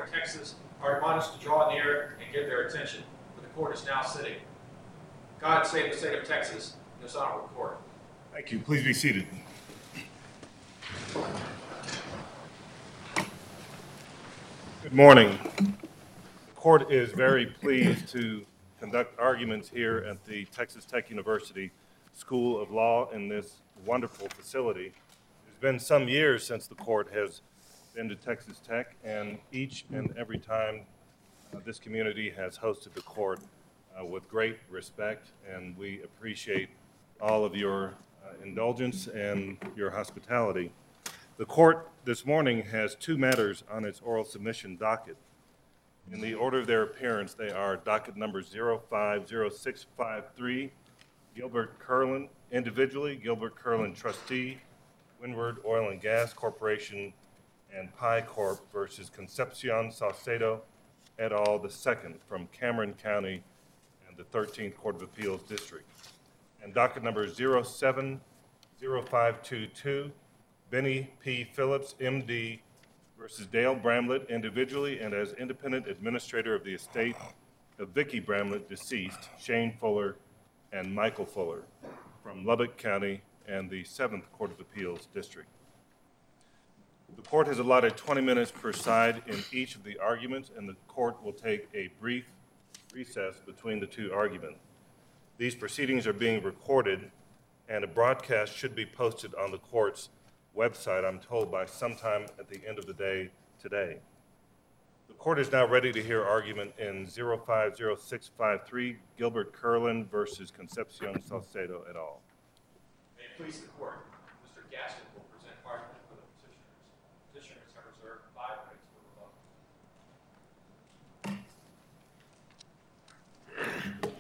Court of Texas are admonished to draw near and give their attention, for the court is now sitting. God save the state of Texas and this honorable court. Thank you. Please be seated. Good morning. The court is very pleased to conduct arguments here at the Texas Tech University School of Law in this wonderful facility. It's been some years since the court has been to Texas Tech, and each and every time this community has hosted the court with great respect, and we appreciate all of your indulgence and your hospitality. The court this morning has two matters on its oral submission docket. In the order of their appearance, they are docket number 050653, Gilbert Curlin, individually, Gilbert Curlin trustee, Windward Oil and Gas Corporation and Pi Corp versus Concepcion Salcedo et al. The second from Cameron County and the 13th Court of Appeals District. And docket number 070522, Benny P. Phillips, MD, versus Dale Bramlett, individually and as independent administrator of the estate of Vicki Bramlett, deceased, Shane Fuller and Michael Fuller, from Lubbock County and the 7th Court of Appeals District. The court has allotted 20 minutes per side in each of the arguments, and the court will take a brief recess between the two arguments. These proceedings are being recorded, and a broadcast should be posted on the court's website, I'm told, by sometime at the end of the day today. The court is now ready to hear argument in 050653, Gilbert Curlin versus Concepcion Salcedo et al. May it please the court, Mr. Gaston will present argument for the petitioners. Petitioners have reserved 5 minutes for rebuttal.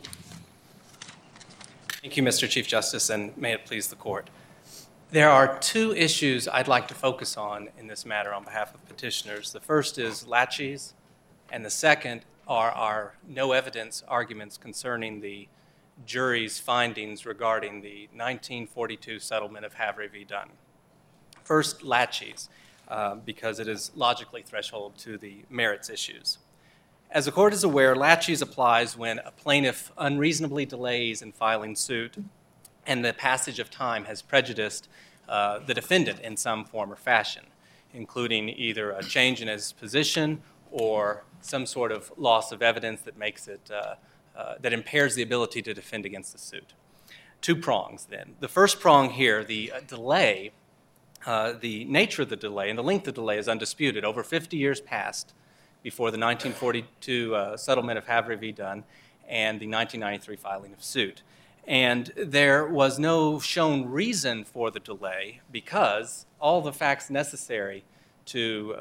Thank you, Mr. Chief Justice, and may it please the court. There are two issues I'd like to focus on in this matter on behalf of petitioners. The first is laches, and the second are our no evidence arguments concerning the jury's findings regarding the 1942 settlement of Havre v. Dunn. First, laches, because it is logically threshold to the merits issues. As the court is aware, laches applies when a plaintiff unreasonably delays in filing suit and the passage of time has prejudiced the defendant in some form or fashion, including either a change in his position or some sort of loss of evidence that makes it that impairs the ability to defend against the suit. Two prongs, then. The first prong here, the delay, the nature of the delay and the length of the delay is undisputed. Over 50 years passed before the 1942 settlement of Havre v. Dunn and the 1993 filing of suit. And there was no shown reason for the delay because all the facts necessary to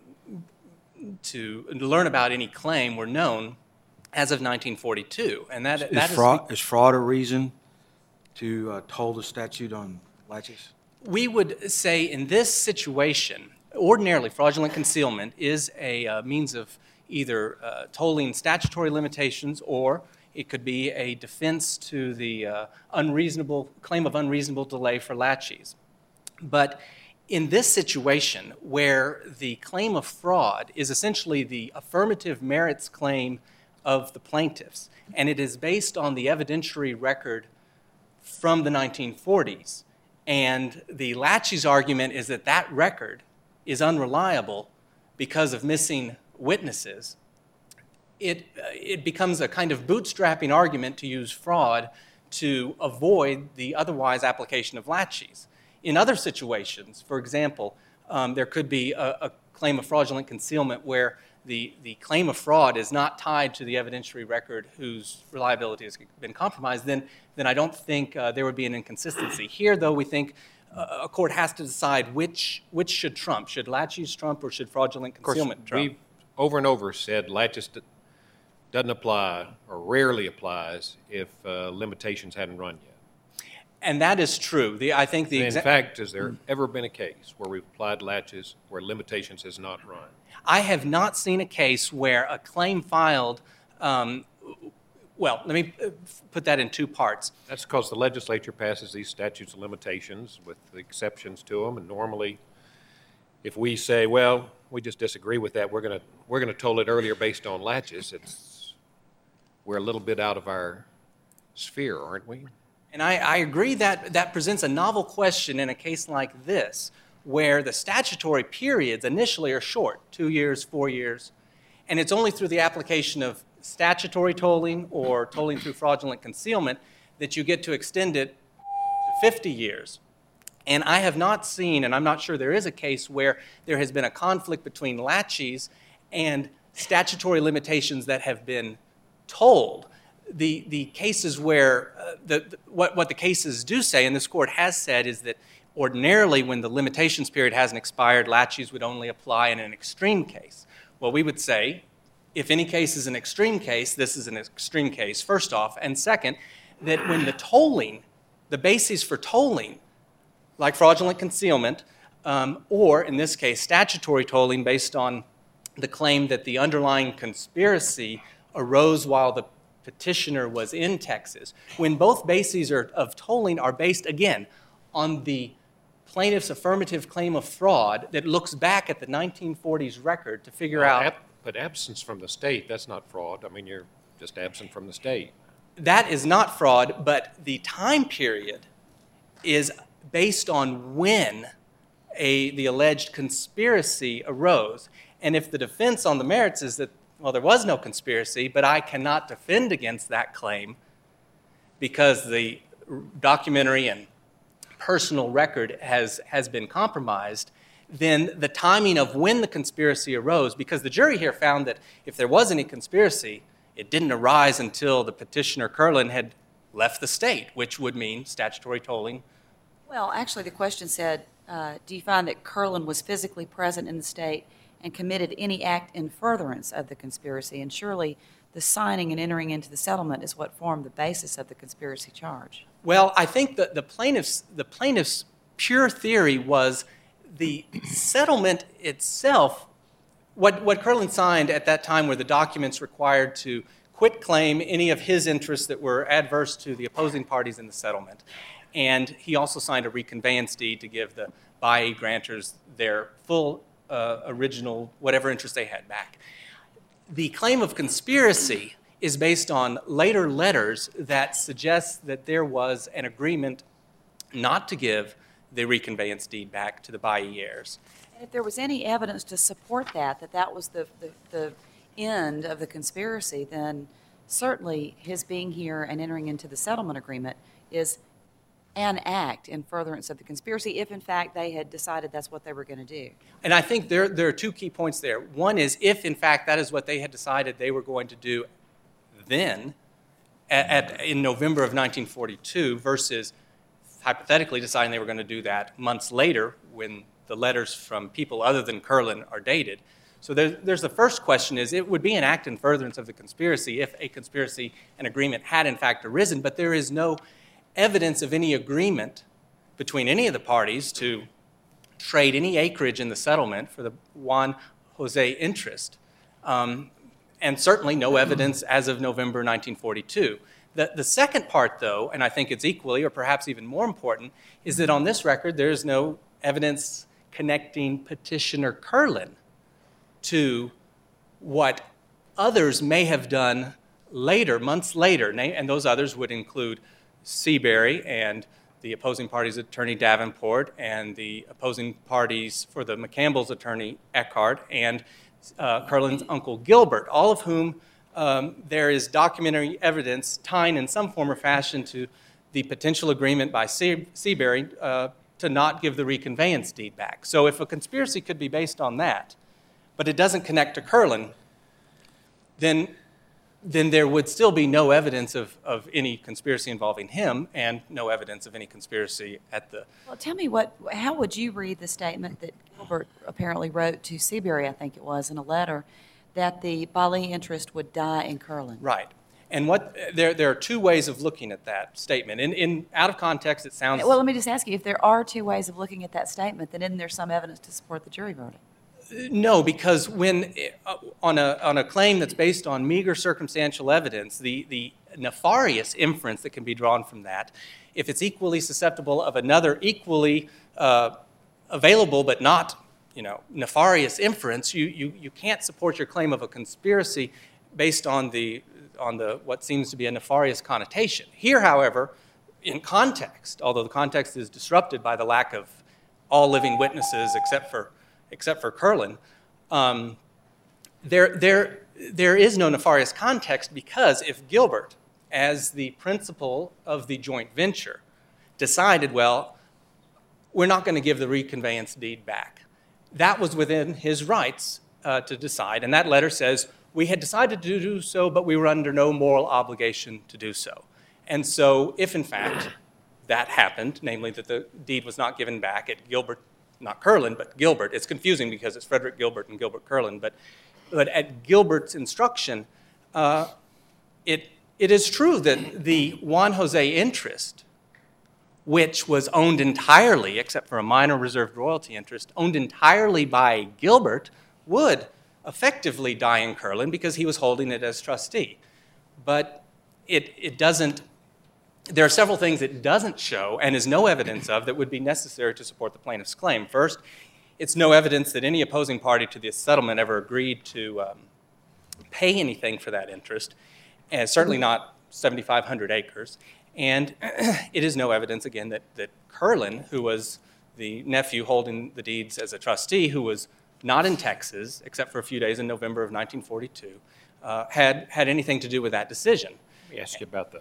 learn about any claim were known as of 1942. And is fraud a reason to toll the statute on laches? We would say in this situation, ordinarily fraudulent concealment is a means of either tolling statutory limitations or it could be a defense to the claim of unreasonable delay for laches. But in this situation, where the claim of fraud is essentially the affirmative merits claim of the plaintiffs, and it is based on the evidentiary record from the 1940s, and the laches argument is that that record is unreliable because of missing witnesses, it becomes a kind of bootstrapping argument to use fraud to avoid the otherwise application of laches. In other situations, for example, there could be a claim of fraudulent concealment where the claim of fraud is not tied to the evidentiary record whose reliability has been compromised, then I don't think there would be an inconsistency. Here, though, we think a court has to decide which should trump. Should laches trump or should fraudulent concealment trump? We've over and over said laches doesn't apply or rarely applies if limitations hadn't run yet. And that is true. In fact, has there ever been a case where we've applied laches where limitations has not run? I have not seen a case where a claim filed, well, let me put that in two parts. That's because the legislature passes these statutes of limitations with the exceptions to them, and normally if we say, well, we just disagree with that. We're gonna toll it earlier based on latches. We're a little bit out of our sphere, aren't we? And I agree that that presents a novel question in a case like this, where the statutory periods initially are short, 2 years, 4 years, and it's only through the application of statutory tolling or tolling through fraudulent concealment that you get to extend it to 50 years. And I have not seen, and I'm not sure there is a case where there has been a conflict between laches and statutory limitations that have been tolled. The cases where, what the cases do say, and this court has said, is that ordinarily when the limitations period hasn't expired, laches would only apply in an extreme case. Well, we would say, if any case is an extreme case, this is an extreme case, first off. And second, that when the tolling, the basis for tolling, like fraudulent concealment, or in this case, statutory tolling based on the claim that the underlying conspiracy arose while the petitioner was in Texas, when both bases of tolling are based, again, on the plaintiff's affirmative claim of fraud that looks back at the 1940s record to figure out... But absence from the state, that's not fraud. I mean, you're just absent from the state. That is not fraud, but the time period is based on when the alleged conspiracy arose. And if the defense on the merits is that, well, there was no conspiracy, but I cannot defend against that claim because the documentary and personal record has been compromised, then the timing of when the conspiracy arose, because the jury here found that if there was any conspiracy, it didn't arise until the petitioner, Curlin, had left the state, which would mean statutory tolling. Well, actually, the question said, do you find that Curlin was physically present in the state and committed any act in furtherance of the conspiracy? And surely the signing and entering into the settlement is what formed the basis of the conspiracy charge. Well, I think that the plaintiff's pure theory was the settlement itself. What Curlin signed at that time were the documents required to quit claim any of his interests that were adverse to the opposing parties in the settlement. And he also signed a reconveyance deed to give the Bailly grantors their full original, whatever interest they had back. The claim of conspiracy is based on later letters that suggest that there was an agreement not to give the reconveyance deed back to the Bailly heirs. If there was any evidence to support that was the end of the conspiracy, then certainly his being here and entering into the settlement agreement is an act in furtherance of the conspiracy, if in fact they had decided that's what they were going to do. And I think there are two key points there. One is if in fact that is what they had decided they were going to do then, in November of 1942, versus hypothetically deciding they were going to do that months later when the letters from people other than Curlin are dated. So there's the first question is, it would be an act in furtherance of the conspiracy if a conspiracy and agreement had in fact arisen, but there is no evidence of any agreement between any of the parties to trade any acreage in the settlement for the Juan Jose interest. And certainly no evidence as of November 1942. The second part, though, and I think it's equally or perhaps even more important, is that on this record there is no evidence connecting petitioner Curlin to what others may have done later, months later, and those others would include Seabury and the opposing party's attorney Davenport and the opposing parties for the McCampbell's attorney Eckhart and Curlin's uncle Gilbert, all of whom there is documentary evidence tying in some form or fashion to the potential agreement by Seabury to not give the reconveyance deed back. So if a conspiracy could be based on that, but it doesn't connect to Curlin, then there would still be no evidence of any conspiracy involving him and no evidence of any conspiracy at the... Well, tell me, how would you read the statement that Gilbert apparently wrote to Seabury, I think it was, in a letter, that the Bailly interest would die in Curlin? Right. And there are two ways of looking at that statement. In out of context, it sounds... Well, let me just ask you, if there are two ways of looking at that statement, then isn't there some evidence to support the jury verdict? No, because when on a claim that's based on meager circumstantial evidence, the nefarious inference that can be drawn from that, if it's equally susceptible of another equally available but not nefarious inference, you can't support your claim of a conspiracy based on what seems to be a nefarious connotation. Here, however, in context, although the context is disrupted by the lack of all living witnesses except for Curlin, there is no nefarious context, because if Gilbert, as the principal of the joint venture, decided, well, we're not going to give the reconveyance deed back, that was within his rights to decide. And that letter says, we had decided to do so, but we were under no moral obligation to do so. And so if, in fact, that happened, namely that the deed was not given back at Gilbert, not Curlin, but Gilbert. It's confusing because it's Frederick Gilbert and Gilbert Curlin. But at Gilbert's instruction, it is true that the Juan Jose interest, which was owned entirely, except for a minor reserved royalty interest, owned entirely by Gilbert, would effectively die in Curlin because he was holding it as trustee. But it doesn't, there are several things it doesn't show and is no evidence of that would be necessary to support the plaintiff's claim. First, it's no evidence that any opposing party to this settlement ever agreed to pay anything for that interest, and certainly not 7,500 acres. And it is no evidence, again, that Curlin, who was the nephew holding the deeds as a trustee, who was not in Texas, except for a few days in November of 1942, had anything to do with that decision. Let me ask you about the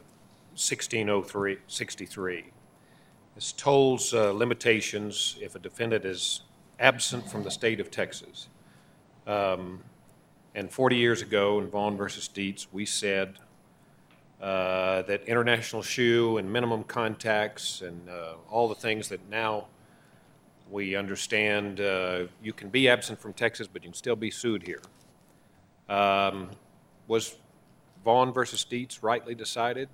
1603-63. This tolls limitations if a defendant is absent from the state of Texas. And 40 years ago in Vaughn versus Dietz, we said that international shoe and minimum contacts and all the things that now we understand, you can be absent from Texas, but you can still be sued here. Was Vaughn versus Dietz rightly decided?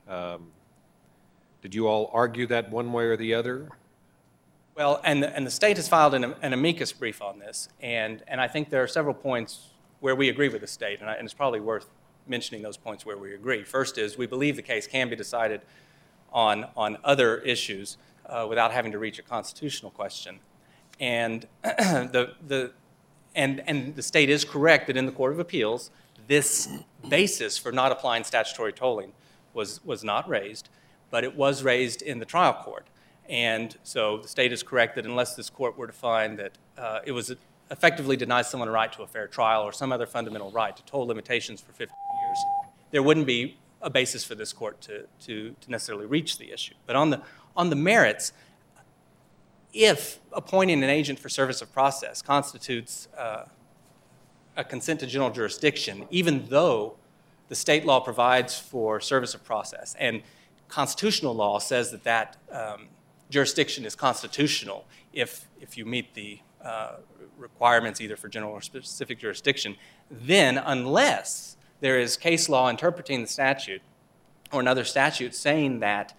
Did you all argue that one way or the other? Well, and the state has filed an amicus brief on this, and I think there are several points where we agree with the state, and it's probably worth mentioning those points where we agree. First is we believe the case can be decided on other issues without having to reach a constitutional question. And the state is correct that in the Court of Appeals, this basis for not applying statutory tolling was not raised, but it was raised in the trial court. And so the state is correct that unless this court were to find that it was effectively denies someone a right to a fair trial or some other fundamental right to toll limitations for 50 years, there wouldn't be a basis for this court to necessarily reach the issue. But on the merits, if appointing an agent for service of process constitutes a consent to general jurisdiction, even though the state law provides for service of process, and constitutional law says that jurisdiction is constitutional if you meet the requirements either for general or specific jurisdiction, then unless there is case law interpreting the statute or another statute saying that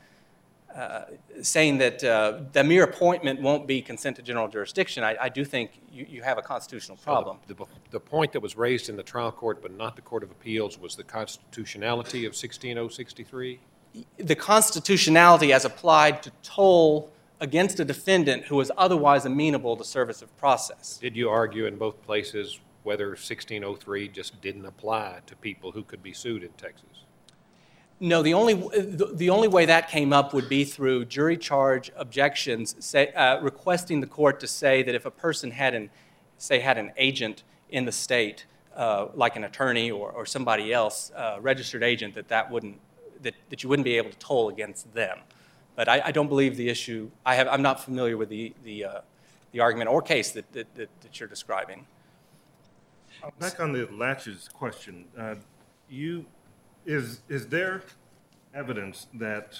the mere appointment won't be consent to general jurisdiction, I do think you have a constitutional problem. So the point that was raised in the trial court but not the Court of Appeals was the constitutionality of 16063? The constitutionality as applied to toll against a defendant who was otherwise amenable to service of process. Did you argue in both places whether 1603 just didn't apply to people who could be sued in Texas? No, the only way that came up would be through jury charge objections, requesting the court to say that if a person had an agent in the state, like an attorney or somebody else, registered agent, that you wouldn't be able to toll against them. But I don't believe the issue. I'm not familiar with the argument or case that you're describing. Back on the latches question, is there evidence that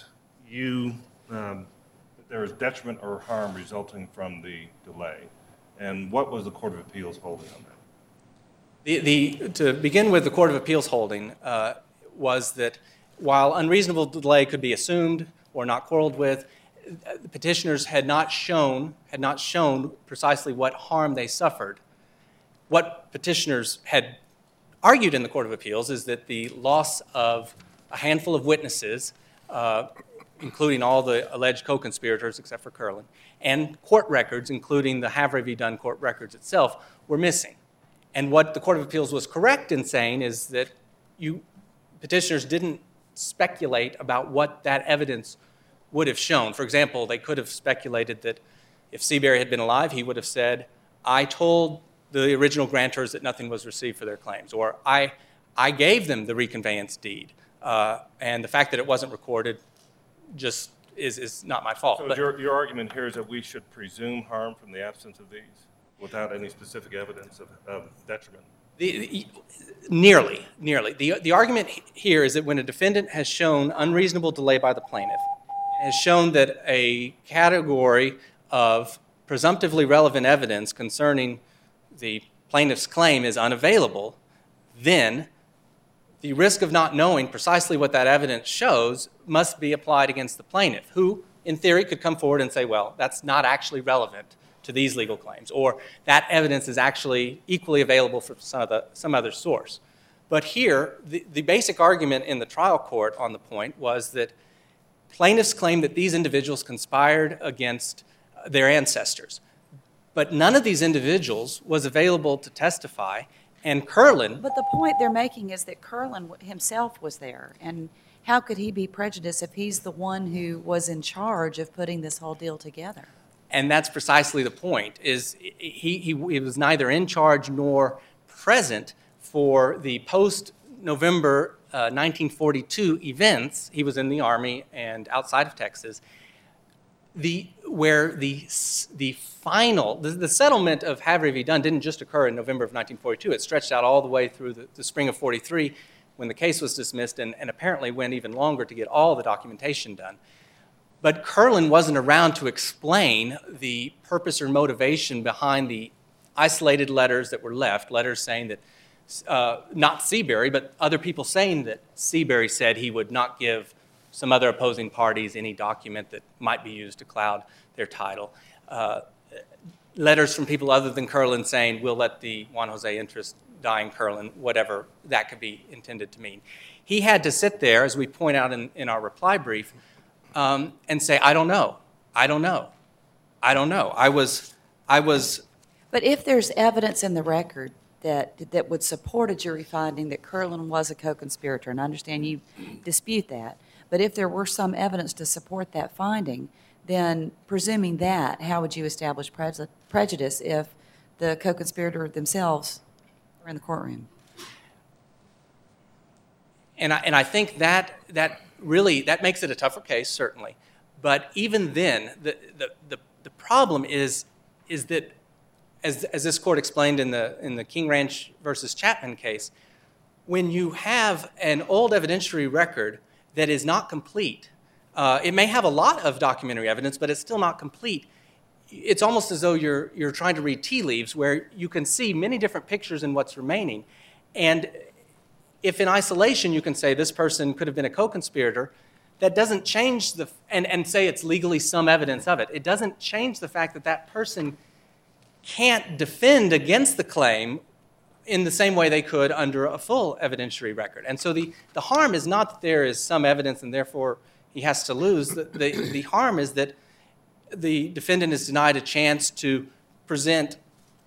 there is detriment or harm resulting from the delay? And what was the Court of Appeals holding on that? To begin with, the Court of Appeals holding was that while unreasonable delay could be assumed or not quarreled with, the petitioners had not shown precisely what harm they suffered. What petitioners had argued in the Court of Appeals is that the loss of a handful of witnesses including all the alleged co-conspirators except for Curlin, and court records, including the Havre v. Dunn court records itself, were missing. And what the Court of Appeals was correct in saying is that petitioners didn't speculate about what that evidence would have shown. For example, they could have speculated that if Seabury had been alive, he would have said, I told the original grantors that nothing was received for their claims, or I gave them the reconveyance deed, and the fact that it wasn't recorded just is not my fault. So But your argument here is that we should presume harm from the absence of these without any specific evidence of detriment? Nearly. The argument here is that when a defendant has shown unreasonable delay by the plaintiff, has shown that a category of presumptively relevant evidence concerning the plaintiff's claim is unavailable, then the risk of not knowing precisely what that evidence shows must be applied against the plaintiff, who, in theory, could come forward and say, well, that's not actually relevant to these legal claims, or that evidence is actually equally available from some other source. But here, the basic argument in the trial court on the point was that plaintiffs claimed that these individuals conspired against their ancestors. But none of these individuals was available to testify, and Curlin... But the point they're making is that Curlin himself was there, and how could he be prejudiced if he's the one who was in charge of putting this whole deal together? And that's precisely the point, is he was neither in charge nor present for the post-November 1942 events. He was in the Army and outside of Texas, where the settlement of Havre v. Dunn didn't just occur in November of 1942. It stretched out all the way through the spring of 43 when the case was dismissed, and apparently went even longer to get all the documentation done. But Curlin wasn't around to explain the purpose or motivation behind the isolated letters that were left, letters saying that, not Seabury, but other people saying that Seabury said he would not give some other opposing parties any document that might be used to cloud their title. Letters from people other than Curlin saying, we'll let the Juan Jose interest die in Curlin, whatever that could be intended to mean. He had to sit there, as we point out in our reply brief, and say, I don't know. I was... But if there's evidence in the record that would support a jury finding that Curlin was a co-conspirator, and I understand you dispute that, but if there were some evidence to support that finding, then presuming that, how would you establish prejudice if the co-conspirator themselves were in the courtroom? And I think that really makes it a tougher case, certainly. But even then, the problem is that, as this court explained in the King Ranch versus Chapman case, when you have an old evidentiary record that is not complete, it may have a lot of documentary evidence, but it's still not complete. It's almost as though you're trying to read tea leaves, where you can see many different pictures in what's remaining. And if in isolation you can say this person could have been a co-conspirator, that doesn't change and say it's legally some evidence of it. It doesn't change the fact that that person can't defend against the claim in the same way they could under a full evidentiary record. And so the harm is not that there is some evidence and therefore he has to lose. The harm is that the defendant is denied a chance to present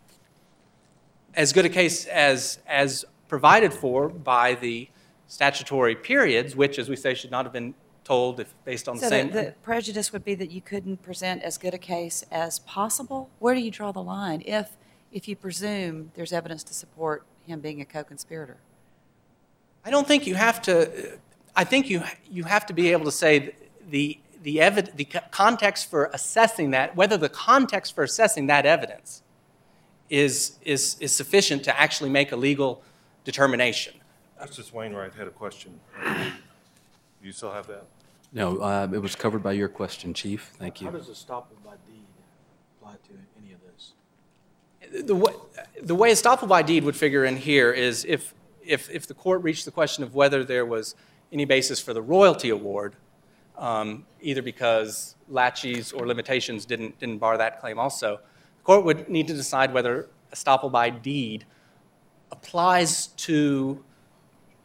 as good a case as provided for by the statutory periods, which, as we say, should not have been told if based on the same... So the prejudice would be that you couldn't present as good a case as possible? Where do you draw the line if you presume there's evidence to support him being a co-conspirator? I don't think you have to... I think you have to be able to say the context for assessing that, whether the context for assessing that evidence is sufficient to actually make a legal determination. Justice Wainwright had a question. Do you still have that? No, it was covered by your question, Chief. Thank How you. does estoppel by deed apply to any of this? The way estoppel by deed would figure in here is if the court reached the question of whether there was any basis for the royalty award, either because laches or limitations didn't bar that claim also, the court would need to decide whether estoppel by deed applies to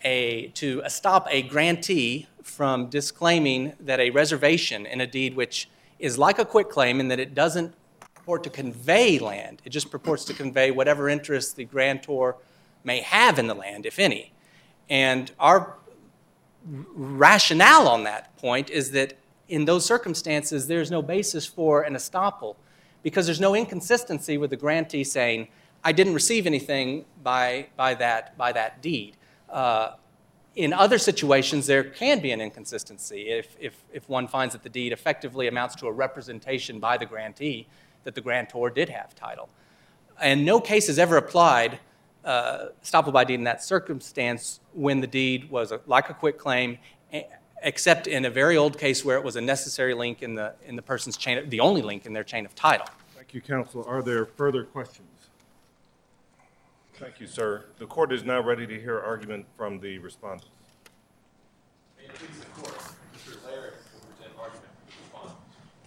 to stop a grantee from disclaiming that a reservation in a deed, which is like a quitclaim in that it doesn't purport to convey land, it just purports to convey whatever interest the grantor may have in the land, if any. And our rationale on that point is that in those circumstances, there's no basis for an estoppel because there's no inconsistency with the grantee saying, I didn't receive anything by that deed. In other situations, there can be an inconsistency if one finds that the deed effectively amounts to a representation by the grantee that the grantor did have title. And no case has ever applied estoppel by deed in that circumstance when the deed was like a quitclaim, except in a very old case where it was a necessary link in the person's chain, the only link in their chain of title. Thank you, counsel. Are there further questions? Thank you, sir. The court is now ready to hear argument from the respondents. May it please the court, Mr. Laird will present argument for the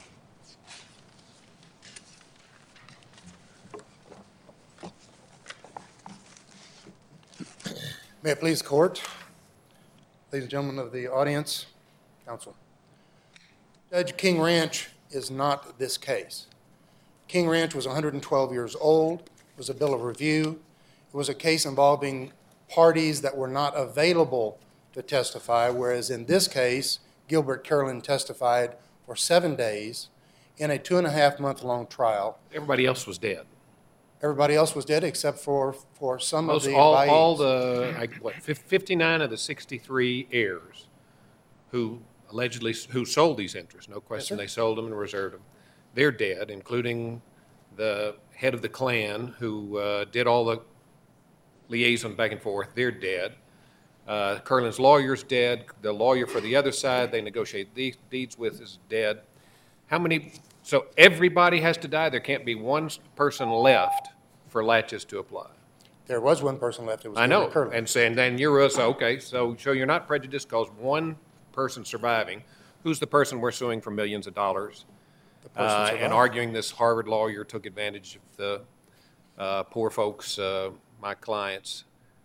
respondents. May it please the court, ladies and gentlemen of the audience, counsel. Judge, King Ranch is not this case. King Ranch was 112 years old. It was a bill of review. It was a case involving parties that were not available to testify, whereas in this case, Gilbert Carolyn testified for 7 days in a 2.5-month-long trial. Everybody else was dead. Everybody else was dead except for some of the All invitees. 59 of the 63 heirs who sold these interests, no question, sir. they sold them and reserved them. They're dead, including the head of the clan who did all the liaison back and forth. They're dead. Curlin's lawyer's dead. The lawyer for the other side they negotiate these deeds with is dead. So everybody has to die? There can't be one person left for latches to apply? There was one person left. It was I know, Gilbert Carolyn. and saying, then you're us, okay, so you're not prejudiced because one person surviving. Who's the person we're suing for millions of dollars? The person And survived. arguing this Harvard lawyer took advantage of the poor folks, my clients.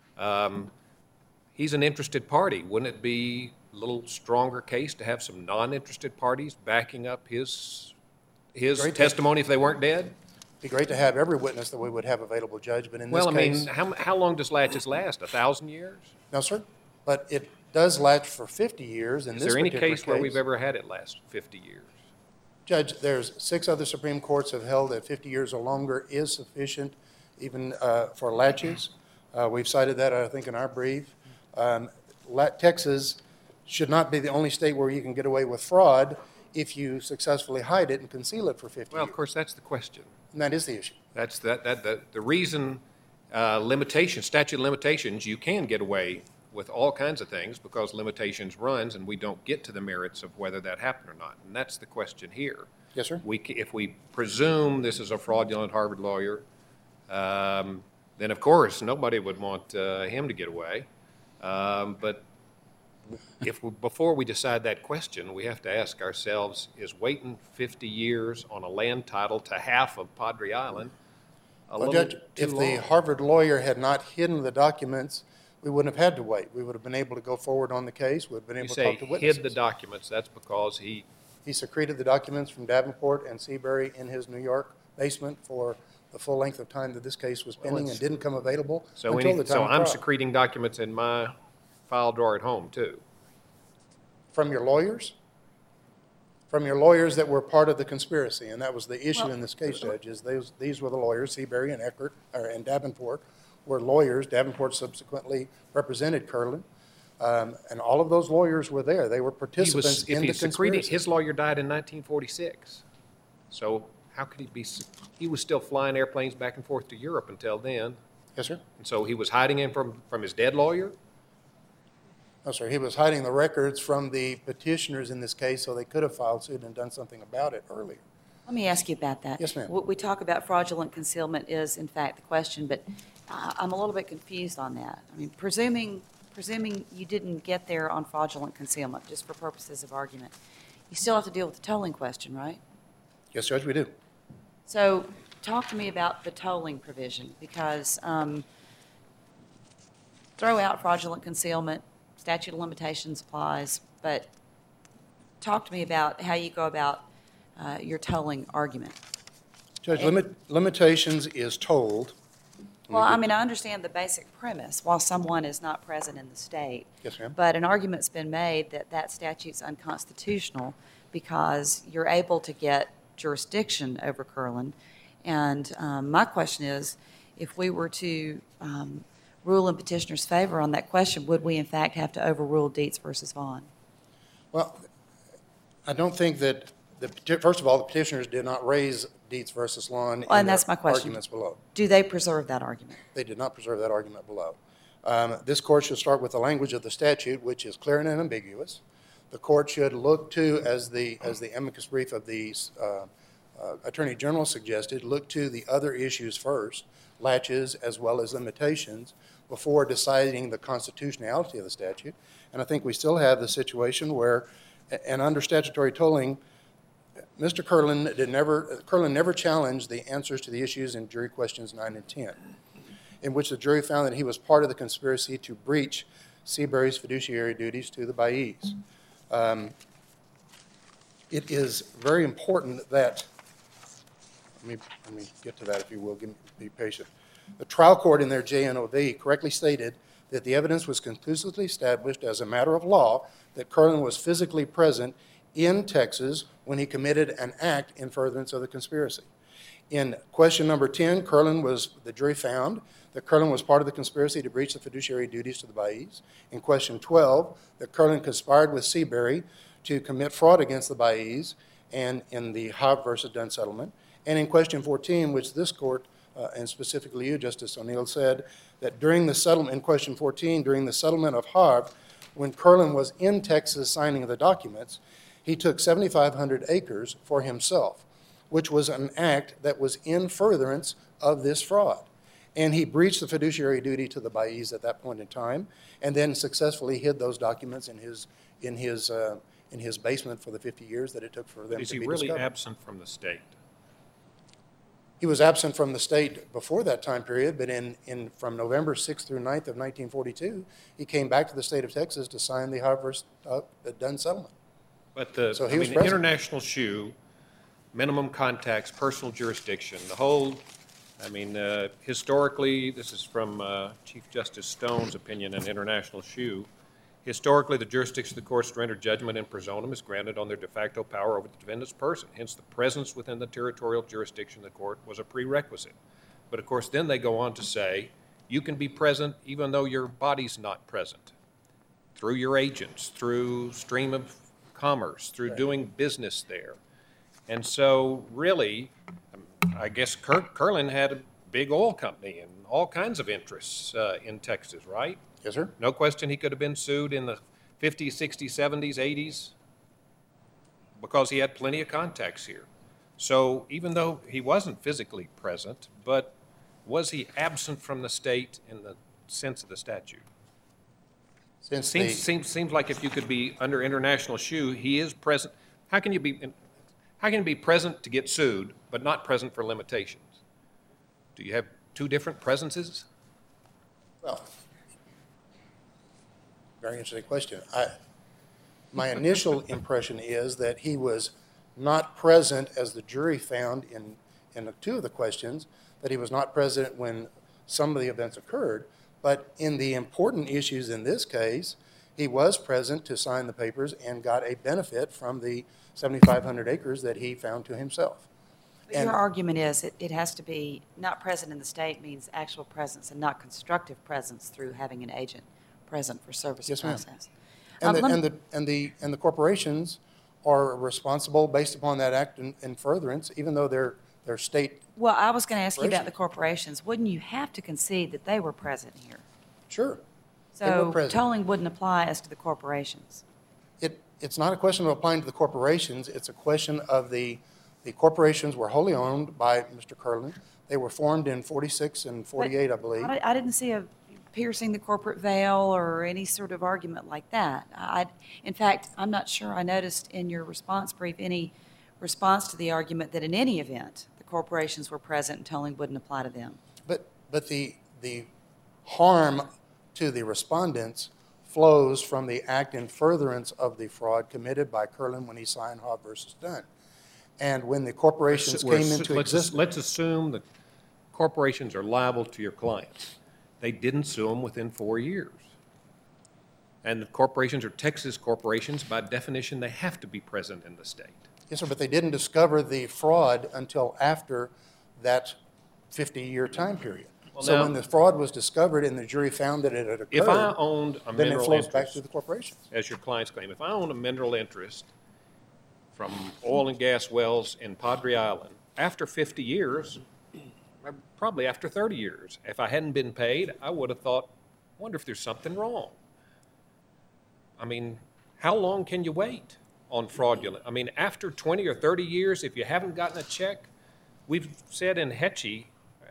He's an interested party. Wouldn't it be a little stronger case to have some non-interested parties backing up his Great. testimony if they weren't dead? It'd be great to have every witness that we would have available, Judge, but in this Well, I case, mean, how long does latches last? 1,000 years? no, sir. But it does last for 50 years in Is this there any particular case where we've ever had it last 50 years? Judge, there's 6 other Supreme Courts have held that 50 years or longer is sufficient even for latches. We've cited that, I think, in our brief. Texas should not be the only state where you can get away with fraud if you successfully hide it and conceal it for 50 Well, years. of course, that's the question. And that is the issue. That's the reason statute of limitations, you can get away with all kinds of things because limitations runs and we don't get to the merits of whether that happened or not. And that's the question here. Yes, sir. If we presume this is a fraudulent Harvard lawyer, then of course, nobody would want him to get away. But before we decide that question, we have to ask ourselves, is waiting 50 years on a land title to half of Padre Island a Well, little Judge, too if the long? Harvard lawyer had not hidden the documents, we wouldn't have had to wait. We would have been able to go forward on the case. We would have been You able to say talk to witnesses. hid the documents, that's because he, He secreted the documents from Davenport and Seabury in his New York basement for the full length of time that this case was pending and didn't come available so until the time so of I'm trial. secreting documents in my file drawer at home too. From your lawyers? From your lawyers that were part of the conspiracy, and that was the issue in this case, Judge, is these were the lawyers, Seabury and Eckert, and Davenport were lawyers. Davenport subsequently represented Curlin, and all of those lawyers were there. They were participants in the conspiracy. His lawyer died in 1946. So how could he be, he was still flying airplanes back and forth to Europe until then. Yes, sir? And so he was hiding him from his dead lawyer? No, sir. He was hiding the records from the petitioners in this case, so they could have filed suit and done something about it earlier. Let me ask you about that. Yes, ma'am. What we talk about fraudulent concealment is in fact the question, but I'm a little bit confused on that. I mean, presuming you didn't get there on fraudulent concealment, just for purposes of argument, you still have to deal with the tolling question, right? Yes, Judge, we do. So talk to me about the tolling provision, because throw out fraudulent concealment, statute of limitations applies, but talk to me about how you go about your tolling argument. Judge, limitations is told. Well, I mean, I understand the basic premise, while someone is not present in the state. Yes, ma'am. But an argument's been made that that statute's unconstitutional because you're able to get jurisdiction over Curlin. And my question is, if we were to rule in petitioner's favor on that question, would we in fact have to overrule Dietz versus Vaughn? Well, I don't think that, first of all, the petitioners did not raise Dietz versus Lawn Well, and in that's their my question. arguments below. Do they preserve that argument? They did not preserve that argument below. This court should start with the language of the statute, which is clear and unambiguous. The court should look to, as the amicus brief of the Attorney General suggested, look to the other issues first, latches as well as limitations, before deciding the constitutionality of the statute. And I think we still have the situation where, and under statutory tolling, Mr. Curlin never challenged the answers to the issues in jury questions 9 and 10, in which the jury found that he was part of the conspiracy to breach Seabury's fiduciary duties to the Baillis. It is very important that, let me get to that if you will, be patient. The trial court in their JNOV correctly stated that the evidence was conclusively established as a matter of law that Curlin was physically present in Texas when he committed an act in furtherance of the conspiracy. In question number 10, the jury found that Curlin was part of the conspiracy to breach the fiduciary duties to the Baillis. In question 12, that Curlin conspired with Seabury to commit fraud against the Baillis and in the Hobb versus Dunn settlement. And in question 14, which this court, and specifically you, Justice O'Neill, said that during the settlement, in question 14, during the settlement of Hobb, when Curlin was in Texas signing the documents, he took 7,500 acres for himself, which was an act that was in furtherance of this fraud. And he breached the fiduciary duty to the Baillis at that point in time, and then successfully hid those documents in his basement for the 50 years that it took for them to be Is he discovered. really absent from the state? He was absent from the state before that time period, but from November 6th through 9th of 1942, he came back to the state of Texas to sign the Hobb versus Dunn settlement. But So he the was present. international shoe, minimum contacts, personal jurisdiction, the whole, historically, this is from Chief Justice Stone's opinion in international shoe, historically, the jurisdiction of the courts to render judgment in personam is granted on their de facto power over the defendant's person. Hence, the presence within the territorial jurisdiction of the court was a prerequisite. But of course, then they go on to say, you can be present even though your body's not present, through your agents, through stream of commerce, through doing business there. And so really, I guess Curlin had a big oil company and all kinds of interests in Texas, right? Yes, sir. No question he could have been sued in the 50s, 60s, 70s, 80s, because he had plenty of contacts here. So even though he wasn't physically present, but was he absent from the state in the sense of the statute? Seems like if you could be under international shoe, he is present. How can you be present to get sued, but not present for limitations? Do you have two different presences? Well, very interesting question. My initial impression is that he was not present, as the jury found in two of the questions, that he was not present when some of the events occurred. But in the important issues in this case, he was present to sign the papers and got a benefit from the 7,500 acres that he found to himself. But your argument is it has to be not present in the state means actual presence and not constructive presence through having an agent present for service Yes, ma'am. process. And the corporations are responsible based upon that act in furtherance, even though they're state. Well, I was going to ask you about the corporations. Wouldn't you have to concede that they were present here? Sure. They were So present. tolling wouldn't apply as to the corporations. It's not a question of applying to the corporations. It's a question of the corporations were wholly owned by Mr. Curlin. They were formed in 46 and 48, I believe. I didn't see a piercing the corporate veil or any sort of argument like that. In fact, I'm not sure I noticed in your response brief any response to the argument that in any event, the corporations were present and tolling wouldn't apply to them. But the harm to the respondents flows from the act in furtherance of the fraud committed by Curlin when he signed Hobb versus Dunn. And when the corporations came into existence. Let's assume that corporations are liable to your clients. They didn't sue them within 4 years. And the corporations are Texas corporations. By definition, they have to be present in the state. Yes, sir, but they didn't discover the fraud until after that 50-year time period. Well, So now- when the fraud was discovered and the jury found that it had If I occurred, owned a then it mineral flows back interest, to the corporations. as your clients claim, if I own a mineral interest from oil and gas wells in Padre Island, after 50 years, probably after 30 years, if I hadn't been paid, I would have thought, wonder if there's something wrong. I mean, how long can you wait on fraudulent? I mean, after 20 or 30 years, if you haven't gotten a check, we've said in Hetchy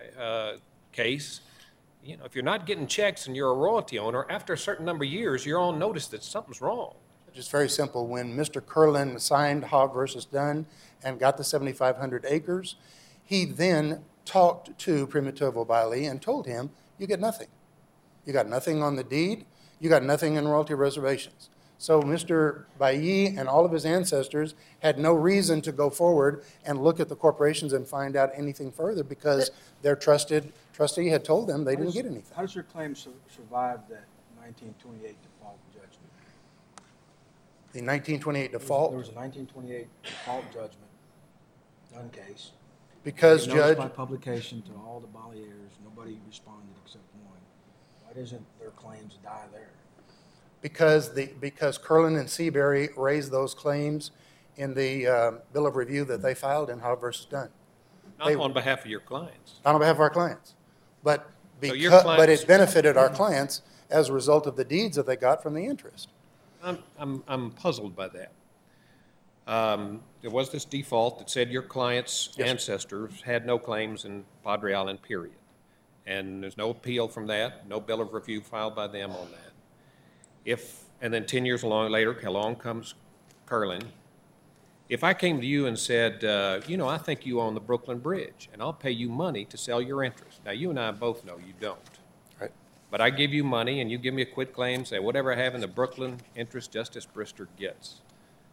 case, you know, if you're not getting checks and you're a royalty owner, after a certain number of years, you're on notice that something's wrong. It's very simple. When Mr. Curlin signed Hobb versus Dunn and got the 7,500 acres, he then talked to Primitivo Bailey and told him, you get nothing. You got nothing on the deed. You got nothing in royalty reservations. So Mr. Bailly and all of his ancestors had no reason to go forward and look at the corporations and find out anything further because their trustee had told them they didn't get anything. How does your claim survive that 1928 default judgment? The 1928 default, There was a 1928 default judgment, Dunn case. because Notice Judge, by publication to all the Bolliers, nobody responded except one. Why doesn't their claims die there? because Curlin and Seabury raised those claims in the bill of review that they filed in Hobb versus Dunn, Not They- on behalf of your clients. not on behalf of our clients. But So your because, but clients- it benefited our clients as a result of the deeds that they got from the interest. I'm puzzled by that. There was this default that said your client's Yes, sir. ancestors had no claims in Padre Island, period. And there's no appeal from that, no bill of review filed by them on that. And then 10 years later, along comes Curlin. If I came to you and said, I think you own the Brooklyn Bridge, and I'll pay you money to sell your interest. Now, you and I both know you don't. Right. But I give you money, and you give me a quitclaim, say, whatever I have in the Brooklyn interest, Justice Brister gets.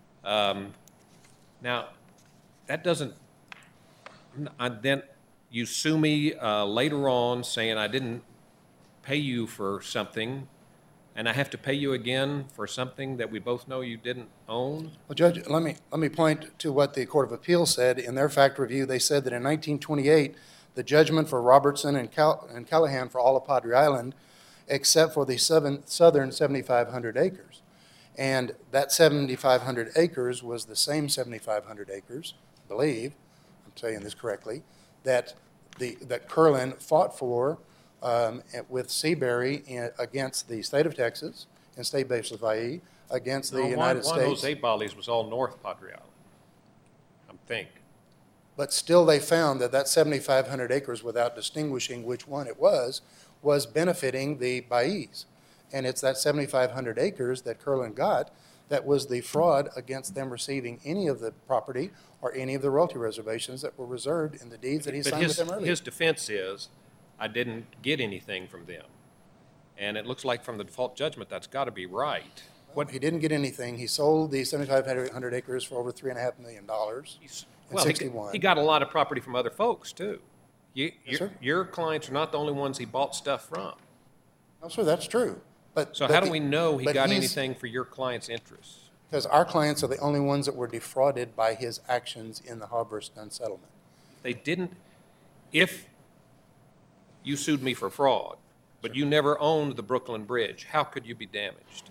Now, that doesn't, then you sue me later on saying I didn't pay you for something, and I have to pay you again for something that we both know you didn't own? Well, Judge, let me point to what the Court of Appeals said. In their fact review, they said that in 1928, the judgment for Robertson and Callahan for all of Padre Island, except for the southern 7,500 acres. And that 7,500 acres was the same 7,500 acres, I believe, I'm saying this correctly, that Curlin fought for with Seabury against the state of Texas and State Base Hawaii against the United One States. Jose Bollies was all North Padre Island, I think. But still, they found that 7,500 acres, without distinguishing which one it was benefiting the Baillies. And it's that 7,500 acres that Curlin got that was the fraud against them receiving any of the property or any of the royalty reservations that were reserved in the deeds that he But signed with them earlier. his defense is, I didn't get anything from them. And it looks like from the default judgment, that's got to be right. What, he didn't get anything. He sold the 7,500 acres for over $3.5 million in Well, 61. he got a lot of property from other folks, too. Yes, sir. Your clients are not the only ones he bought stuff from. No, sir, that's true. So how do we know he but got he's- anything for your client's interests? Because our clients are the only ones that were defrauded by his actions in the Hobb versus Dunn settlement. They didn't, if you sued me for fraud, but you never owned the Brooklyn Bridge, how could you be damaged?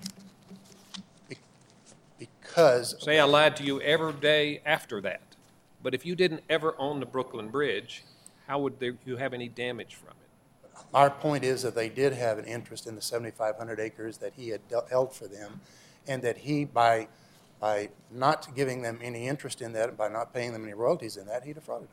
Because Say I lied to you every day after that, but if you didn't ever own the Brooklyn Bridge, how would you have any damage from it? our point is that they did have an interest in the 7,500 acres that he had held for them, and that he, by not giving them any interest in that, by not paying them any royalties in that, he defrauded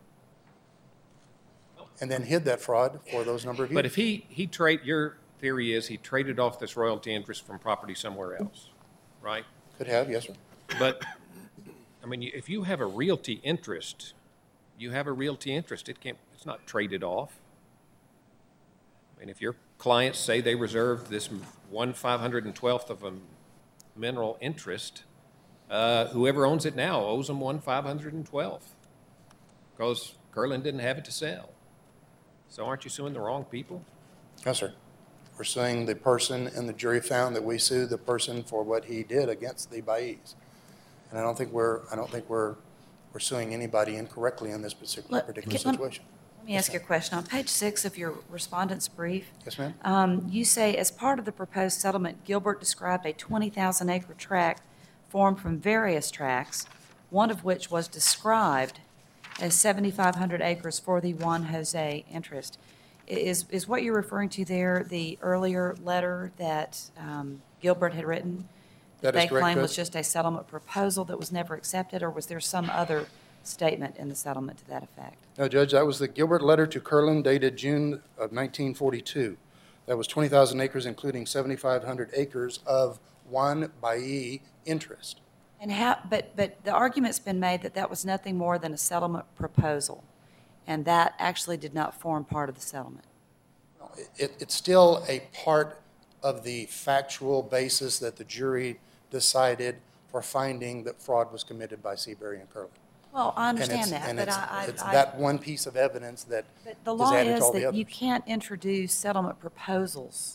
them. And then hid that fraud for those number of years. But if your theory is he traded off this royalty interest from property somewhere else, right? Could have, yes, sir. But, I mean, if you have a realty interest, you have a realty interest. It's not traded off. I mean, if your clients say they reserved this 1/512th of a mineral interest. Whoever owns it now owes them 1/512th because Curlin didn't have it to sell. So aren't you suing the wrong people? No, sir. We're suing the person, and the jury found that we sued the person for what he did against the Baez. And I don't think we're suing anybody incorrectly in this particular situation. Let me ask you a question. On page 6 of your respondent's brief, Yes, ma'am? you say, as part of the proposed settlement, Gilbert described a 20,000-acre tract formed from various tracts, one of which was described as 7,500 acres for the Juan Jose interest. Is what you're referring to there the earlier letter that Gilbert had written? That is They correct, claimed was Judge. just a settlement proposal that was never accepted, or was there some other statement in the settlement to that effect? No, Judge, that was the Gilbert letter to Curlin dated June of 1942. That was 20,000 acres, including 7,500 acres of Juan Baez interest. And but the argument's been made that that was nothing more than a settlement proposal, and that actually did not form part of the settlement. It's still a part of the factual basis that the jury decided for finding that fraud was committed by Seabury and Curlin. Well, I And understand it's- that, and but it's that one piece of evidence that but the is law added to is all the that you others. can't introduce settlement proposals.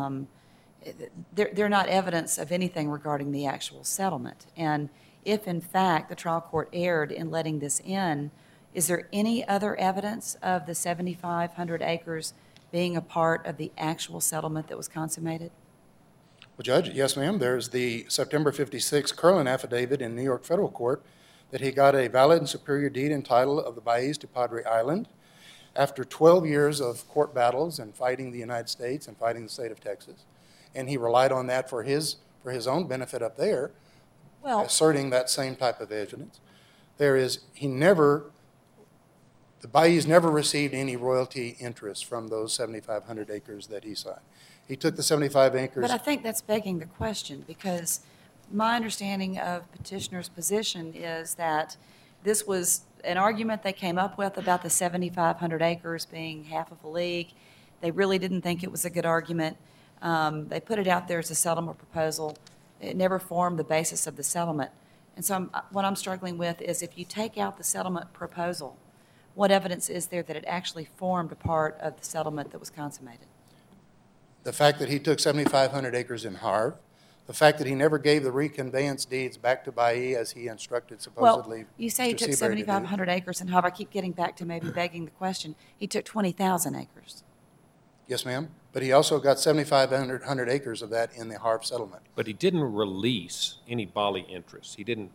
They're not evidence of anything regarding the actual settlement. And if, in fact, the trial court erred in letting this in, is there any other evidence of the 7,500 acres being a part of the actual settlement that was consummated? Well, Judge, yes, ma'am. There's the September 56 Curlin affidavit in New York Federal Court that he got a valid and superior deed and title of the Baez to Padre Island after 12 years of court battles and fighting the United States and fighting the state of Texas. And he relied on that for his own benefit up there, Well, asserting that same type of evidence. The Baez never received any royalty interest from those 7,500 acres that he signed. He took the 75 acres. but I think that's begging the question, because my understanding of petitioner's position is that this was an argument they came up with about the 7,500 acres being half of a league. They really didn't think it was a good argument. They put it out there as a settlement proposal. It never formed the basis of the settlement. And so what I'm struggling with is, if you take out the settlement proposal, what evidence is there that it actually formed a part of the settlement that was consummated? The fact that he took 7,500 acres in Harv, the fact that he never gave the reconveyance deeds back to Baez as he instructed supposedly. Well, you say he Mr. took Seabury to do. 7,500 acres, and however, I keep getting back to maybe begging the question, he took 20,000 acres. Yes, ma'am. But he also got 7,500 acres of that in the Harv settlement. But he didn't release any Bali interest. He didn't.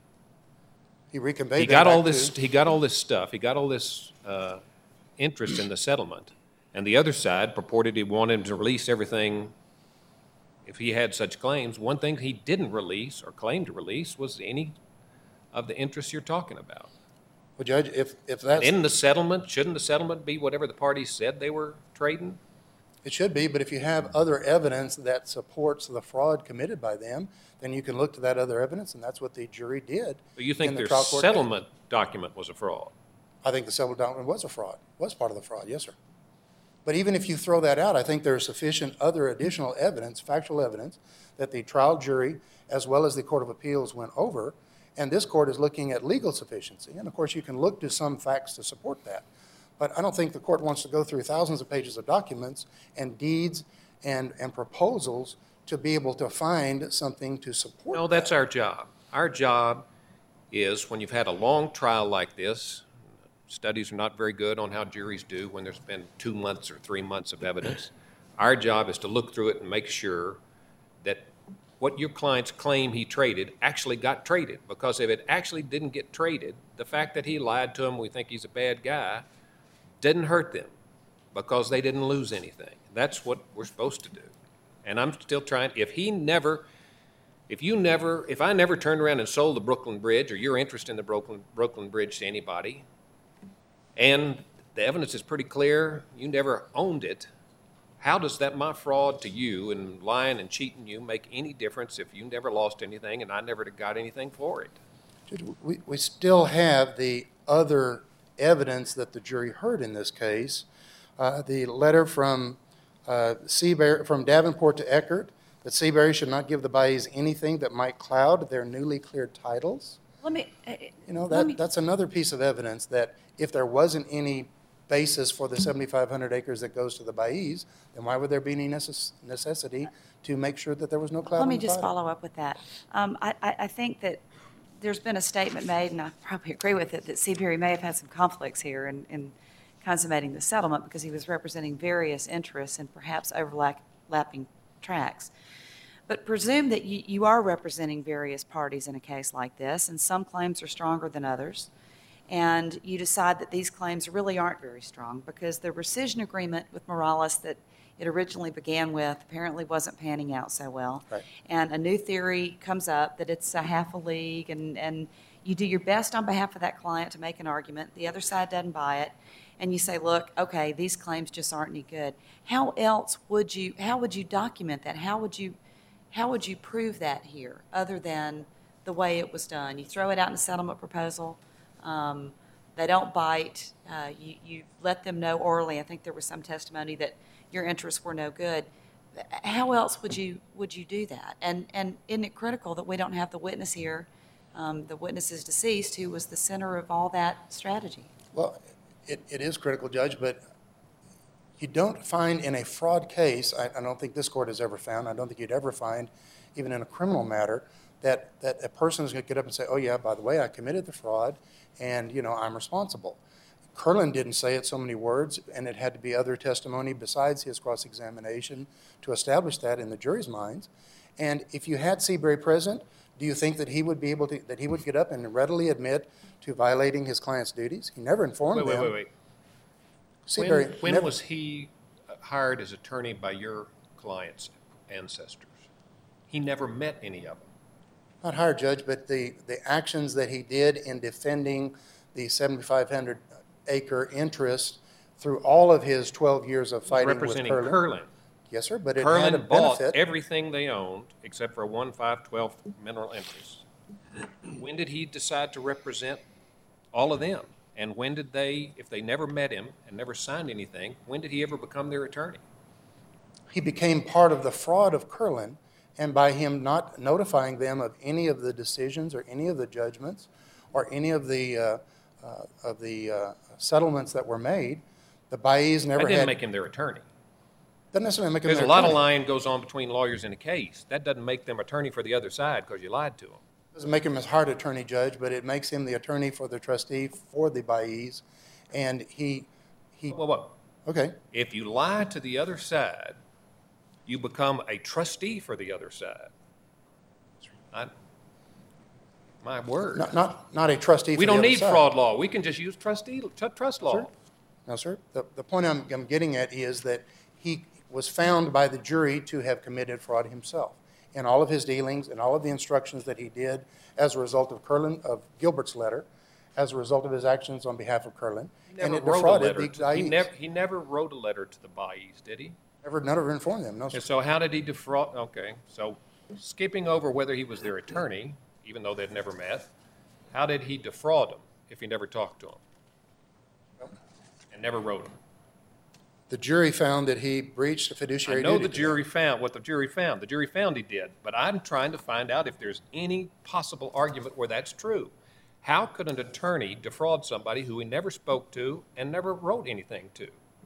He reconveyed He that got back all this. to. He got all this stuff. He got all this interest in the settlement, and the other side purported he wanted him to release everything. If he had such claims, one thing he didn't release or claim to release was any of the interests you're talking about. Well, Judge, if that's. In the settlement, shouldn't the settlement be whatever the parties said they were trading? It should be, but if you have other evidence that supports the fraud committed by them, then you can look to that other evidence, and that's what the jury did. But you in think the their trial court case. settlement document was a fraud? I think the settlement document was a fraud, was part of the fraud, yes, sir. But even if you throw that out, I think there's sufficient other additional evidence, factual evidence, that the trial jury, as well as the Court of Appeals, went over, and this court is looking at legal sufficiency. And of course, you can look to some facts to support that. But I don't think the court wants to go through thousands of pages of documents and deeds and proposals to be able to find something to support No, that's our job. Our job is, when you've had a long trial like this, studies are not very good on how juries do when there's been 2 months or 3 months of evidence. Our job is to look through it and make sure that what your clients claim he traded actually got traded. Because if it actually didn't get traded, the fact that he lied to them, we think he's a bad guy, didn't hurt them because they didn't lose anything. That's what we're supposed to do. And I'm still trying, if I never turned around and sold the Brooklyn Bridge, or your interest in the Brooklyn Bridge, to anybody, and the evidence is pretty clear, you never owned it, how does that, my fraud to you and lying and cheating you, make any difference if you never lost anything and I never got anything for it? We still have the other evidence that the jury heard in this case. The letter from from Davenport to Eckert, that Seabury should not give the Baez anything that might cloud their newly cleared titles. Let me, You know, Let me- that's another piece of evidence that if there wasn't any basis for the 7,500 acres that goes to the Baez, then why would there be any necessity to make sure that there was no cloud let on me the just title? follow up with that. I think that there's been a statement made, and I probably agree with it, that Seabury may have had some conflicts here in consummating the settlement because he was representing various interests and perhaps overlapping tracks. But presume that you are representing various parties in a case like this, and some claims are stronger than others, and you decide that these claims really aren't very strong because the rescission agreement with Morales that it originally began with apparently wasn't panning out so well. Right. And a new theory comes up that it's a half a league, and you do your best on behalf of that client to make an argument. The other side doesn't buy it, and you say, look, okay, these claims just aren't any good. How would you document that? How would you prove that here, other than the way it was done? You throw it out in a settlement proposal. They don't bite. You let them know orally. I think there was some testimony that your interests were no good. How else would you do that? And isn't it critical that we don't have the witness here? The witness is deceased, who was the center of all that strategy. Well, it is critical, Judge, but you don't find in a fraud case, I don't think this court has ever found, I don't think you'd ever find, even in a criminal matter, that a person is going to get up and say, oh yeah, by the way, I committed the fraud, and, you know, I'm responsible. Curlin didn't say it so many words, and it had to be other testimony besides his cross-examination to establish that in the jury's minds. And if you had Seabury present, do you think that he would be able to, that he would get up and readily admit to violating his client's duties? He never informed them. Wait. Seabury When never- was he hired as attorney by your client's ancestors? He never met any of them. Not hired, Judge, but the actions that he did in defending the 7,500 acre interest through all of his 12 years of fighting with Representing Curlin. Curlin. Yes, sir, but it had a Curlin bought benefit. everything they owned except for a 1/5/12 mineral interest. When did he decide to represent all of them? And when did they, if they never met him and never signed anything, when did he ever become their attorney? He became part of the fraud of Curlin, and by him not notifying them of any of the decisions or any of the judgments or any of the settlements that were made, the Baez never That had. didn't make him their attorney. Doesn't necessarily make him Because their a lot of attorney. lying goes on between lawyers in a case. That doesn't make them attorney for the other side because you lied to them. Doesn't make him his hard attorney, Judge, but it makes him the attorney for the trustee for the Baez, and he, Well, okay. if you lie to the other side, you become a trustee for the other side. My word. Not a trustee for We the don't other need side. fraud law. We can just use trust law. Sir? No, sir. The point I'm getting at is that he was found by the jury to have committed fraud himself in all of his dealings and all of the instructions that he did as a result of Gilbert's letter, as a result of his actions on behalf of Curlin. He And never it wrote a defrauded letter. the Baez. He never wrote a letter to the Baez, did he? Never informed them, no, sir. And so how did he defraud? Okay, so skipping over whether he was their attorney, even though they'd never met, how did he defraud them if he never talked to them and never wrote them? The jury found that he breached a I fiduciary know duty. the to jury found what the jury found. The jury found he did, but I'm trying to find out if there's any possible argument where that's true. How could an attorney defraud somebody who he never spoke to and never wrote anything to?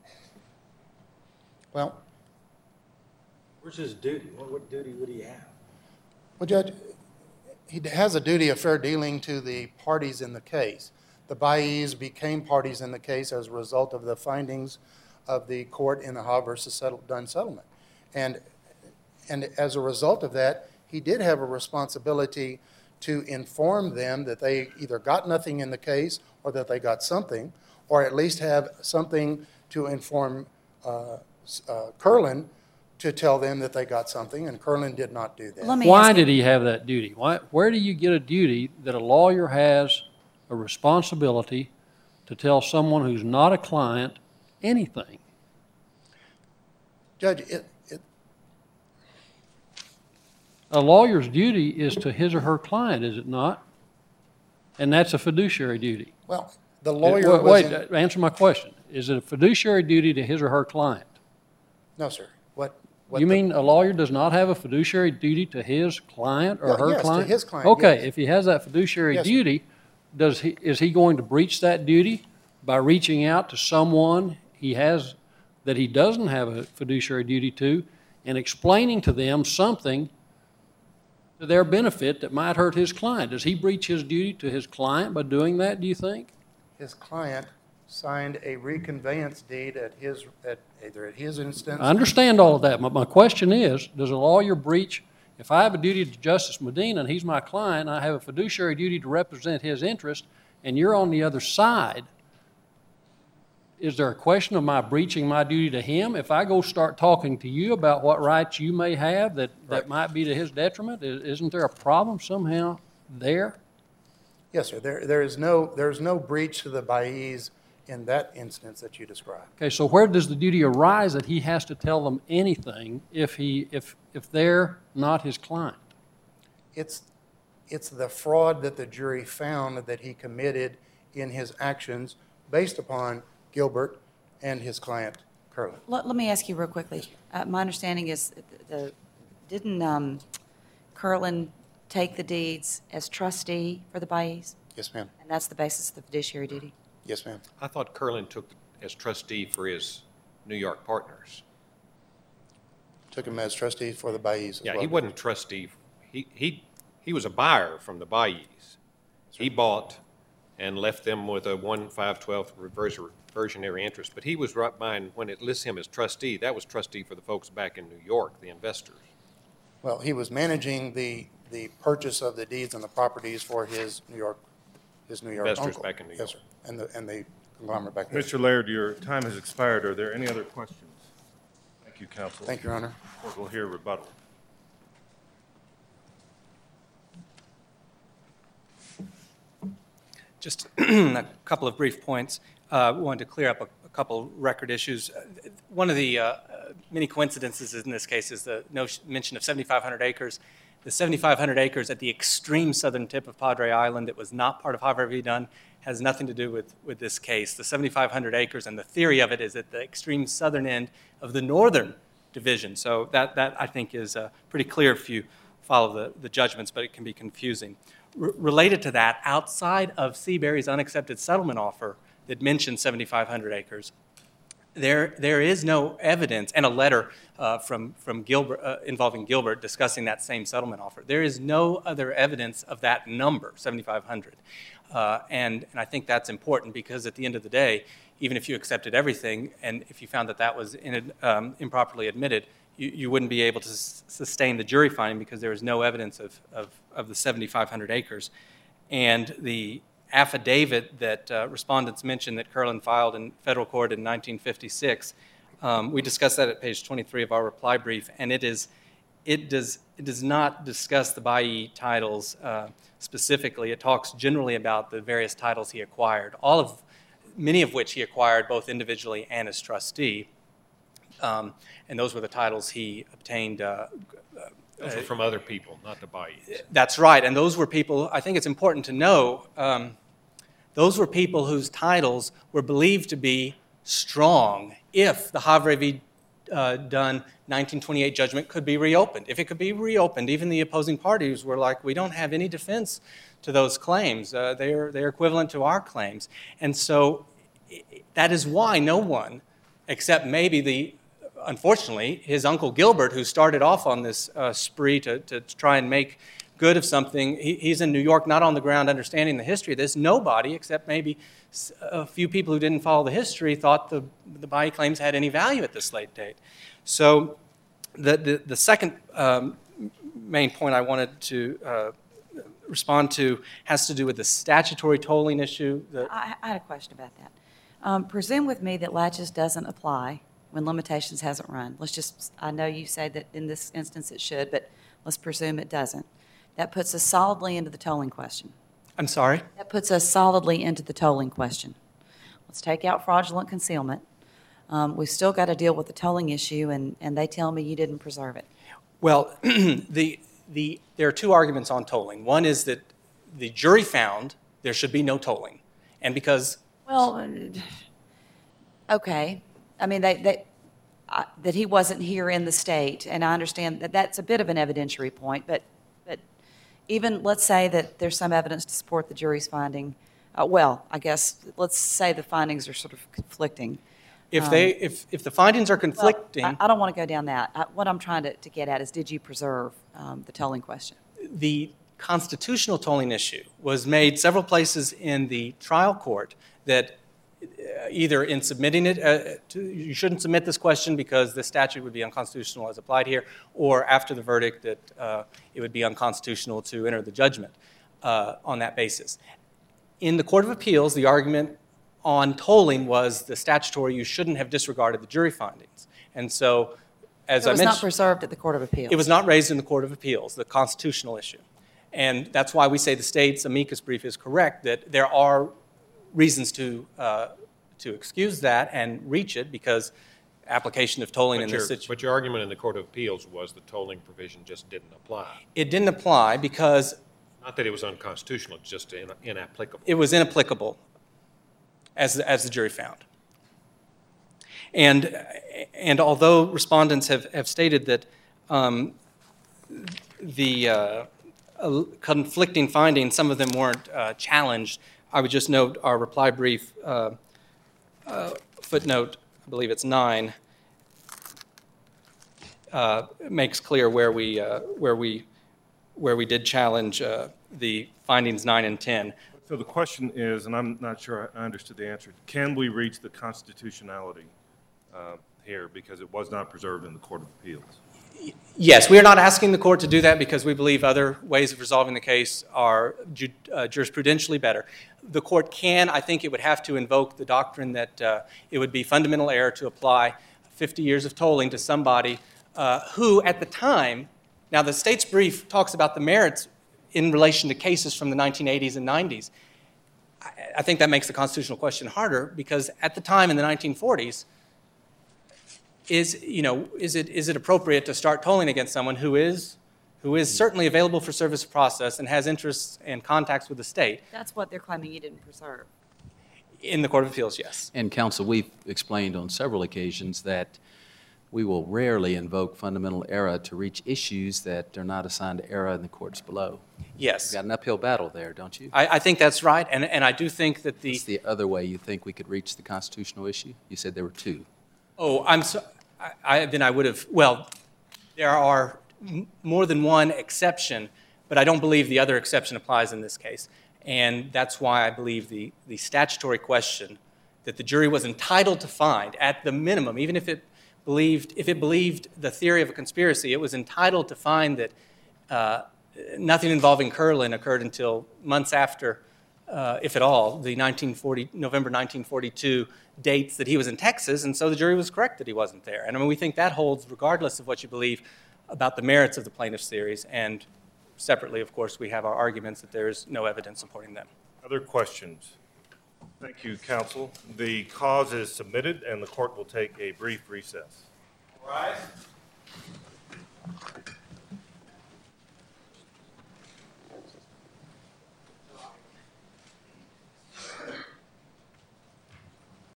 Well, Where's his duty? What duty would he have? Well, Judge, he has a duty of fair dealing to the parties in the case. The Baez became parties in the case as a result of the findings of the court in the Ha versus Dunn settlement. And as a result of that, he did have a responsibility to inform them that they either got nothing in the case or that they got something, or at least have something to inform Curlin to tell them that they got something, and Curlin did not do that. Let me Why ask you- did he have that duty? Where do you get a duty that a lawyer has a responsibility to tell someone who's not a client anything? Judge, A lawyer's duty is to his or her client, is it not? And that's a fiduciary duty. well, the lawyer was Wait, in- answer my question. Is it a fiduciary duty to his or her client? No, sir. What You the- mean a lawyer does not have a fiduciary duty to his client or Yeah, her yes, to client? his client, Okay, yes. if he has that fiduciary Yes, sir. duty, is he going to breach that duty by reaching out to someone that he doesn't have a fiduciary duty to and explaining to them something to their benefit that might hurt his client? Does he breach his duty to his client by doing that, do you think? His client signed a reconveyance deed either at his instance. I understand all of that. My question is, does a lawyer breach, if I have a duty to Justice Medina and he's my client, I have a fiduciary duty to represent his interest, and you're on the other side, is there a question of my breaching my duty to him? If I go start talking to you about what rights you may have that might be to his detriment, isn't there a problem somehow there? Yes, sir. There's no breach to the Baez in that instance that you described. Okay, so where does the duty arise that he has to tell them anything if they're not his client? It's the fraud that the jury found that he committed in his actions based upon Gilbert and his client, Curlin. Let me ask you real quickly. My understanding is, didn't Curlin take the deeds as trustee for the Baez? Yes, ma'am. And that's the basis of the fiduciary duty? Yes, ma'am. I thought Curlin took as trustee for his New York partners. Took him as trustee for the Baez as well. Yeah, he wasn't trustee. He was a buyer from the Baez. He bought and left them with a 1/5/12 reversionary interest. But he was right behind, when it lists him as trustee, that was trustee for the folks back in New York, the investors. Well, he was managing the purchase of the deeds and the properties for his New York Investors uncle. back in New Yes, York. sir. And the conglomerate back there. Mr. Laird, your time has expired. Are there any other questions? Thank you, counsel. Thank you, Your Honor. We'll hear rebuttal. Just a couple of brief points. Wanted to clear up a couple record issues. One of the many coincidences in this case is the mention of 7,500 acres. The 7,500 acres at the extreme southern tip of Padre Island that was not part of Havre v. Dunn has nothing to do with this case. The 7,500 acres, and the theory of it is at the extreme southern end of the northern division. So that I think is pretty clear if you follow the judgments, but it can be confusing. Related to that, outside of Seabury's unaccepted settlement offer that mentioned 7,500 acres, there is no evidence, and a letter from Gilbert involving Gilbert discussing that same settlement offer. There is no other evidence of that number, 7,500, and I think that's important because at the end of the day, even if you accepted everything, and if you found that was improperly admitted, you wouldn't be able to sustain the jury finding because there is no evidence of the 7,500 acres. And the affidavit that respondents mentioned that Curlin filed in federal court in 1956, we discussed that at page 23 of our reply brief, and it does not discuss the Baez titles specifically. It talks generally about the various titles he acquired, many of which he acquired both individually and as trustee. And those were the titles he obtained. Those were from other people, not the Baez. That's right, and those were people, I think it's important to know, those were people whose titles were believed to be strong if the Havre v. Dunn 1928 judgment could be reopened. If it could be reopened, even the opposing parties were like, we don't have any defense to those claims. They're equivalent to our claims. And so that is why no one, except maybe unfortunately, his uncle Gilbert, who started off on this spree to try and make good of something, he's in New York, not on the ground understanding the history of this. Nobody, except maybe a few people who didn't follow the history, thought the Baez claims had any value at this late date. So the second main point I wanted to respond to has to do with the statutory tolling issue. I had a question about that. Presume with me that laches doesn't apply when limitations hasn't run. I know you say that in this instance it should, but let's presume it doesn't. That puts us solidly into the tolling question. I'm sorry? That puts us solidly into the tolling question. Let's take out fraudulent concealment. We've still got to deal with the tolling issue, and they tell me you didn't preserve it. Well, there are two arguments on tolling. One is that the jury found there should be no tolling, and because... Well, okay. I mean, that he wasn't here in the state, and I understand that that's a bit of an evidentiary point, but even, let's say that there's some evidence to support the jury's finding, well, I guess, let's say the findings are sort of conflicting. If the findings are conflicting. Well, I don't want to go down that. What I'm trying to get at is, did you preserve the tolling question? The constitutional tolling issue was made several places in the trial court that either in submitting it, you shouldn't submit this question because the statute would be unconstitutional as applied here, or after the verdict that it would be unconstitutional to enter the judgment on that basis. In the Court of Appeals, the argument on tolling was the statutory, you shouldn't have disregarded the jury findings. And so, as I mentioned. It was not preserved at the Court of Appeals. It was not raised in the Court of Appeals, the constitutional issue. And that's why we say the state's amicus brief is correct, that there are reasons to excuse that and reach it because application of tolling in this situation. But your argument in the Court of Appeals was the tolling provision just didn't apply. It didn't apply because. Not that it was unconstitutional, it's just inapplicable. It was inapplicable, as the jury found. And although respondents have stated that the conflicting findings, some of them weren't challenged, I would just note our reply brief footnote, I believe it's 9, makes clear where we did challenge the findings 9 and 10. So the question is, and I'm not sure I understood the answer, can we reach the constitutionality here because it was not preserved in the Court of Appeals? Yes, we are not asking the court to do that because we believe other ways of resolving the case are jurisprudentially better. The court can, I think it would have to invoke the doctrine that it would be fundamental error to apply 50 years of tolling to somebody who at the time, now the state's brief talks about the merits in relation to cases from the 1980s and 90s. I think that makes the constitutional question harder because at the time in the 1940s, is it appropriate to start tolling against someone who is certainly available for service of process and has interests and contacts with the state? That's what they're claiming you didn't preserve. In the Court of Appeals, yes. And counsel, we've explained on several occasions that we will rarely invoke fundamental error to reach issues that are not assigned to error in the courts below. Yes. You've got an uphill battle there, don't you? I think that's right, and I do think that What's the other way you think we could reach the constitutional issue? You said there were two. Oh, I'm sorry. Then I would have, well, there are more than one exception, but I don't believe the other exception applies in this case. And that's why I believe the statutory question that the jury was entitled to find at the minimum, even if it believed the theory of a conspiracy, it was entitled to find that nothing involving Curlin occurred until months after, if at all, the November 1942 dates that he was in Texas, and so the jury was correct that he wasn't there. And I mean, we think that holds regardless of what you believe about the merits of the plaintiff's theories, and separately, of course, we have our arguments that there is no evidence supporting them. Other questions? Thank you, counsel. The cause is submitted, and the court will take a brief recess. All rise.